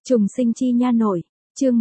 Trùng sinh chi nha nội, chương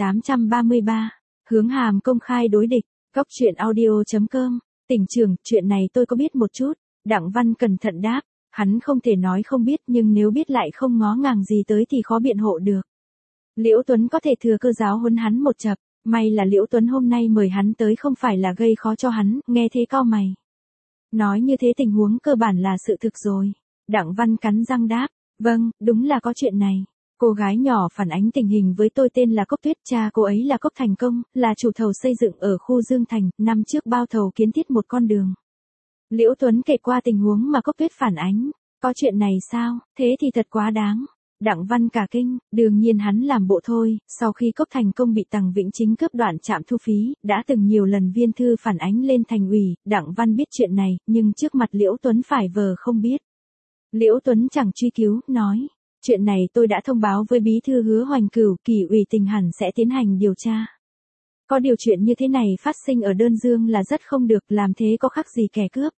1833, hướng hàm công khai đối địch, góc truyện audio.com, tỉnh trưởng, chuyện này tôi có biết một chút, Đặng Văn cẩn thận đáp, hắn không thể nói không biết nhưng nếu biết lại không ngó ngàng gì tới thì khó biện hộ được. Liễu Tuấn có thể thừa cơ giáo huấn hắn một chập, may là Liễu Tuấn hôm nay mời hắn tới không phải là gây khó cho hắn, nghe thế cau mày. Nói như thế tình huống cơ bản là sự thực rồi, Đặng Văn cắn răng đáp, vâng, đúng là có chuyện này. Cô gái nhỏ phản ánh tình hình với tôi tên là Cốc Tuyết, cha cô ấy là Cốc Thành Công, là chủ thầu xây dựng ở khu Dương Thành, năm trước bao thầu kiến thiết một con đường. Liễu Tuấn kể qua tình huống mà Cốc Tuyết phản ánh, có chuyện này sao, thế thì thật quá đáng. Đặng Văn cả kinh, đương nhiên hắn làm bộ thôi, sau khi Cốc Thành Công bị Tằng Vĩnh Chính cướp đoạn trạm thu phí, đã từng nhiều lần viên thư phản ánh lên thành ủy, Đặng Văn biết chuyện này, nhưng trước mặt Liễu Tuấn phải vờ không biết. Liễu Tuấn chẳng truy cứu, nói. Chuyện này tôi đã thông báo với bí thư Hứa Hoành Cửu, Kỷ ủy tỉnh hẳn sẽ tiến hành điều tra. Có điều chuyện như thế này phát sinh ở Đơn Dương là rất không được, làm thế có khác gì kẻ cướp.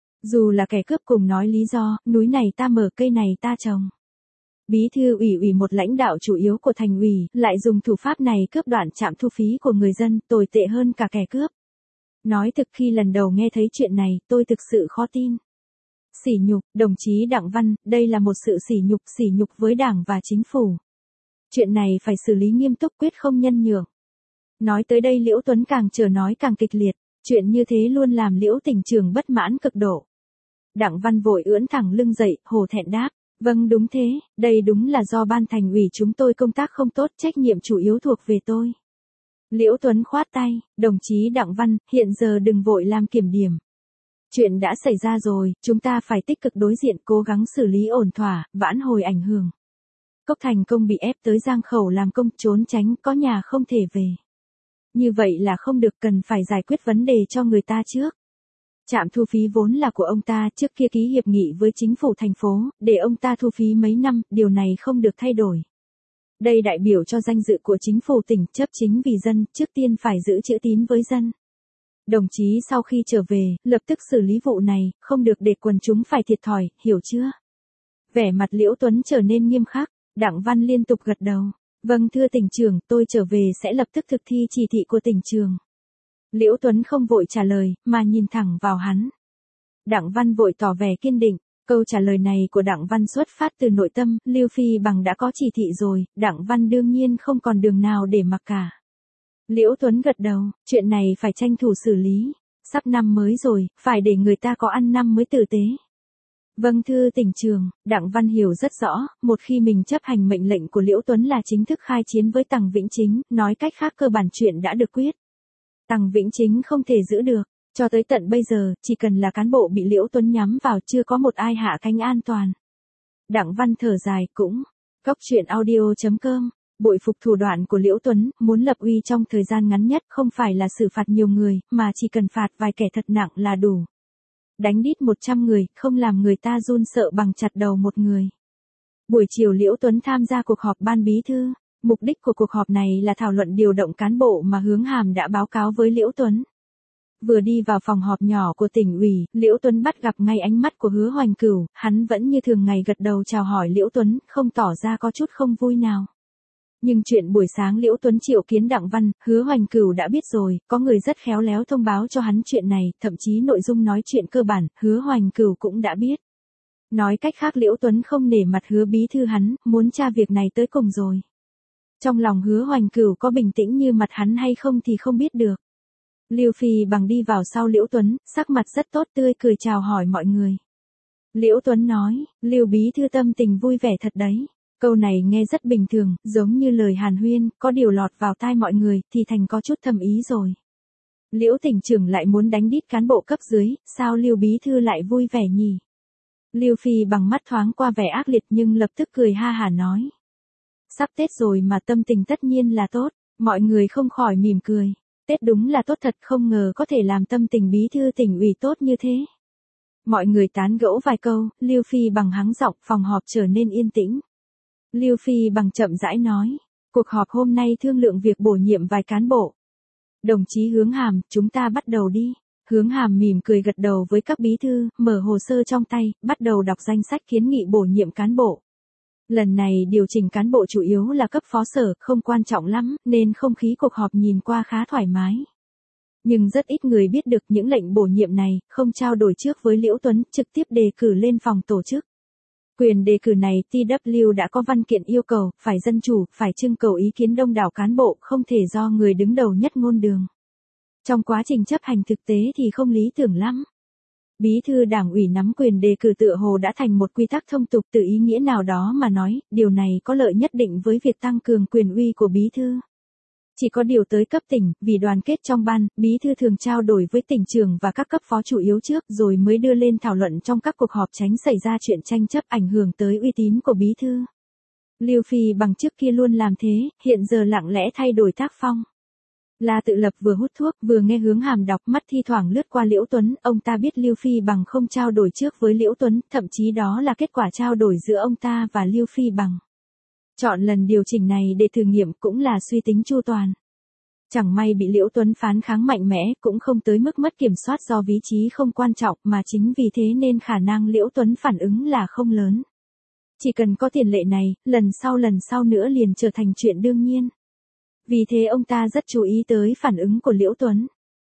Dù là kẻ cướp cùng nói lý do, núi này ta mở cây này ta trồng. Bí thư ủy một lãnh đạo chủ yếu của thành ủy, lại dùng thủ pháp này cướp đoạn trạm thu phí của người dân, tồi tệ hơn cả kẻ cướp. Nói thực khi lần đầu nghe thấy chuyện này, tôi thực sự khó tin. Sỉ nhục, đồng chí Đặng Văn, đây là một sự sỉ nhục với Đảng và Chính phủ. Chuyện này phải xử lý nghiêm túc, quyết không nhân nhượng. Nói tới đây Liễu Tuấn càng chờ nói càng kịch liệt, chuyện như thế luôn làm Liễu tỉnh trưởng bất mãn cực độ. Đặng Văn vội ưỡn thẳng lưng dậy, hổ thẹn đáp, vâng đúng thế, đây đúng là do ban thành ủy chúng tôi công tác không tốt, trách nhiệm chủ yếu thuộc về tôi. Liễu Tuấn khoát tay, đồng chí Đặng Văn, hiện giờ đừng vội làm kiểm điểm. Chuyện đã xảy ra rồi, chúng ta phải tích cực đối diện, cố gắng xử lý ổn thỏa, vãn hồi ảnh hưởng. Cốc Thành Công bị ép tới Giang Khẩu làm công, trốn tránh, có nhà không thể về. Như vậy là không được, cần phải giải quyết vấn đề cho người ta trước. Trạm thu phí vốn là của ông ta, trước kia ký hiệp nghị với chính phủ thành phố, để ông ta thu phí mấy năm, điều này không được thay đổi. Đây đại biểu cho danh dự của chính phủ tỉnh, chấp chính vì dân, trước tiên phải giữ chữ tín với dân. Đồng chí sau khi trở về, lập tức xử lý vụ này, không được để quần chúng phải thiệt thòi, hiểu chưa? Vẻ mặt Liễu Tuấn trở nên nghiêm khắc, Đặng Văn liên tục gật đầu. Vâng thưa tỉnh trưởng, tôi trở về sẽ lập tức thực thi chỉ thị của tỉnh trưởng. Liễu Tuấn không vội trả lời, mà nhìn thẳng vào hắn. Đặng Văn vội tỏ vẻ kiên định, câu trả lời này của Đặng Văn xuất phát từ nội tâm, Lưu Phi Bằng đã có chỉ thị rồi, Đặng Văn đương nhiên không còn đường nào để mặc cả. Liễu Tuấn gật đầu, chuyện này phải tranh thủ xử lý, sắp năm mới rồi, phải để người ta có ăn năm mới tử tế. Vâng thưa tỉnh trưởng, Đặng Văn hiểu rất rõ, một khi mình chấp hành mệnh lệnh của Liễu Tuấn là chính thức khai chiến với Tằng Vĩnh Chính, nói cách khác cơ bản chuyện đã được quyết. Tằng Vĩnh Chính không thể giữ được, cho tới tận bây giờ, chỉ cần là cán bộ bị Liễu Tuấn nhắm vào chưa có một ai hạ cánh an toàn. Đặng Văn thở dài cũng, góc truyện audio.com. Bội phục thủ đoạn của Liễu Tuấn, muốn lập uy trong thời gian ngắn nhất không phải là xử phạt nhiều người, mà chỉ cần phạt vài kẻ thật nặng là đủ. Đánh đít 100 người, không làm người ta run sợ bằng chặt đầu một người. Buổi chiều Liễu Tuấn tham gia cuộc họp ban bí thư, mục đích của cuộc họp này là thảo luận điều động cán bộ mà Hướng Hàm đã báo cáo với Liễu Tuấn. Vừa đi vào phòng họp nhỏ của tỉnh ủy, Liễu Tuấn bắt gặp ngay ánh mắt của Hứa Hoành Cửu, hắn vẫn như thường ngày gật đầu chào hỏi Liễu Tuấn, không tỏ ra có chút không vui nào. Nhưng chuyện buổi sáng Liễu Tuấn triệu kiến Đặng Văn, Hứa Hoành Cửu đã biết rồi, có người rất khéo léo thông báo cho hắn chuyện này, thậm chí nội dung nói chuyện cơ bản, Hứa Hoành Cửu cũng đã biết. Nói cách khác Liễu Tuấn không nể mặt Hứa bí thư hắn, muốn tra việc này tới cùng rồi. Trong lòng Hứa Hoành Cửu có bình tĩnh như mặt hắn hay không thì không biết được. Lưu Phi Bằng đi vào sau Liễu Tuấn, sắc mặt rất tốt tươi cười chào hỏi mọi người. Liễu Tuấn nói, Lưu bí thư tâm tình vui vẻ thật đấy. Câu này nghe rất bình thường, giống như lời hàn huyên, có điều lọt vào tai mọi người, thì thành có chút thâm ý rồi. Liễu tỉnh trưởng lại muốn đánh đít cán bộ cấp dưới, sao Lưu bí thư lại vui vẻ nhỉ? Lưu Phi Bằng mắt thoáng qua vẻ ác liệt nhưng lập tức cười ha hả nói. Sắp Tết rồi mà tâm tình tất nhiên là tốt, mọi người không khỏi mỉm cười. Tết đúng là tốt thật, không ngờ có thể làm tâm tình bí thư tỉnh ủy tốt như thế. Mọi người tán gẫu vài câu, Lưu Phi Bằng hắng giọng, phòng họp trở nên yên tĩnh. Lưu Phi Bằng chậm rãi nói, cuộc họp hôm nay thương lượng việc bổ nhiệm vài cán bộ. Đồng chí Hướng Hàm, chúng ta bắt đầu đi. Hướng Hàm mỉm cười gật đầu với các bí thư, mở hồ sơ trong tay, bắt đầu đọc danh sách kiến nghị bổ nhiệm cán bộ. Lần này điều chỉnh cán bộ chủ yếu là cấp phó sở, không quan trọng lắm, nên không khí cuộc họp nhìn qua khá thoải mái. Nhưng rất ít người biết được những lệnh bổ nhiệm này, không trao đổi trước với Liễu Tuấn, trực tiếp đề cử lên phòng tổ chức. Quyền đề cử này TW đã có văn kiện yêu cầu, phải dân chủ, phải trưng cầu ý kiến đông đảo cán bộ, không thể do người đứng đầu nhất ngôn đường. Trong quá trình chấp hành thực tế thì không lý tưởng lắm. Bí thư đảng ủy nắm quyền đề cử tựa hồ đã thành một quy tắc thông tục, từ ý nghĩa nào đó mà nói, điều này có lợi nhất định với việc tăng cường quyền uy của bí thư. Chỉ có điều tới cấp tỉnh, vì đoàn kết trong ban, bí thư thường trao đổi với tỉnh trưởng và các cấp phó chủ yếu trước rồi mới đưa lên thảo luận trong các cuộc họp, tránh xảy ra chuyện tranh chấp ảnh hưởng tới uy tín của bí thư. Lưu Phi Bằng trước kia luôn làm thế, hiện giờ lặng lẽ thay đổi tác phong. La Tự Lập vừa hút thuốc vừa nghe Hướng Hàm đọc, mắt thi thoảng lướt qua Liễu Tuấn, ông ta biết Lưu Phi Bằng không trao đổi trước với Liễu Tuấn, thậm chí đó là kết quả trao đổi giữa ông ta và Lưu Phi Bằng. Chọn lần điều chỉnh này để thử nghiệm cũng là suy tính chu toàn. Chẳng may bị Liễu Tuấn phán kháng mạnh mẽ, cũng không tới mức mất kiểm soát do vị trí không quan trọng, mà chính vì thế nên khả năng Liễu Tuấn phản ứng là không lớn. Chỉ cần có tiền lệ này, lần sau nữa liền trở thành chuyện đương nhiên. Vì thế ông ta rất chú ý tới phản ứng của Liễu Tuấn.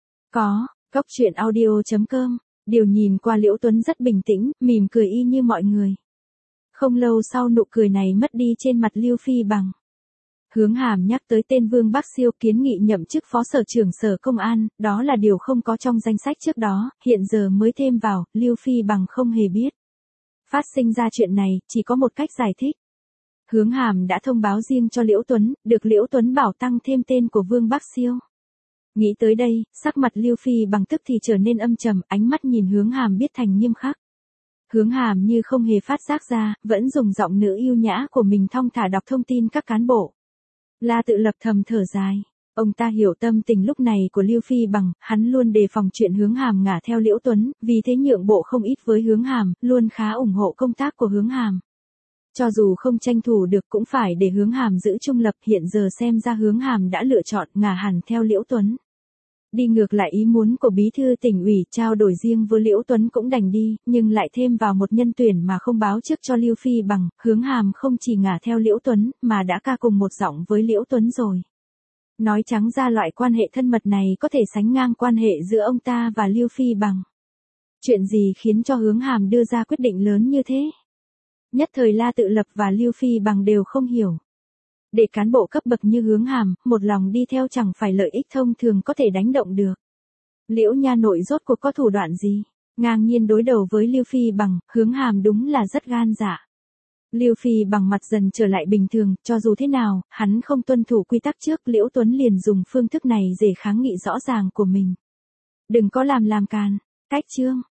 Góc truyện audio.com, điều nhìn qua Liễu Tuấn rất bình tĩnh, mỉm cười y như mọi người. Không lâu sau nụ cười này mất đi trên mặt Lưu Phi Bằng. Hướng Hàm nhắc tới tên Vương Bắc Siêu, kiến nghị nhậm chức phó sở trưởng sở công an, đó là điều không có trong danh sách trước đó, hiện giờ mới thêm vào, Lưu Phi Bằng không hề biết. Phát sinh ra chuyện này, chỉ có một cách giải thích. Hướng Hàm đã thông báo riêng cho Liễu Tuấn, được Liễu Tuấn bảo tăng thêm tên của Vương Bắc Siêu. Nghĩ tới đây, sắc mặt Lưu Phi Bằng tức thì trở nên âm trầm, ánh mắt nhìn Hướng Hàm biết thành nghiêm khắc. Hướng Hàm như không hề phát giác ra, vẫn dùng giọng nữ yêu nhã của mình thong thả đọc thông tin các cán bộ. La Tự Lập thầm thở dài. Ông ta hiểu tâm tình lúc này của Lưu Phi Bằng, hắn luôn đề phòng chuyện Hướng Hàm ngả theo Liễu Tuấn, vì thế nhượng bộ không ít với Hướng Hàm, luôn khá ủng hộ công tác của Hướng Hàm. Cho dù không tranh thủ được cũng phải để Hướng Hàm giữ trung lập, hiện giờ xem ra Hướng Hàm đã lựa chọn ngả hẳn theo Liễu Tuấn. Đi ngược lại ý muốn của bí thư tỉnh ủy, trao đổi riêng với Liễu Tuấn cũng đành đi, nhưng lại thêm vào một nhân tuyển mà không báo trước cho Lưu Phi Bằng, Hướng Hàm không chỉ ngả theo Liễu Tuấn, mà đã ca cùng một giọng với Liễu Tuấn rồi. Nói trắng ra loại quan hệ thân mật này có thể sánh ngang quan hệ giữa ông ta và Lưu Phi Bằng. Chuyện gì khiến cho Hướng Hàm đưa ra quyết định lớn như thế? Nhất thời La Tự Lập và Lưu Phi Bằng đều không hiểu. Để cán bộ cấp bậc như Hướng Hàm, một lòng đi theo chẳng phải lợi ích thông thường có thể đánh động được. Liễu nha nội rốt cuộc có thủ đoạn gì? Ngang nhiên đối đầu với Lưu Phi Bằng, Hướng Hàm đúng là rất gan dạ. Lưu Phi Bằng mặt dần trở lại bình thường, cho dù thế nào, hắn không tuân thủ quy tắc trước, Liễu Tuấn liền dùng phương thức này để kháng nghị rõ ràng của mình. Đừng có làm càn. Cách chương.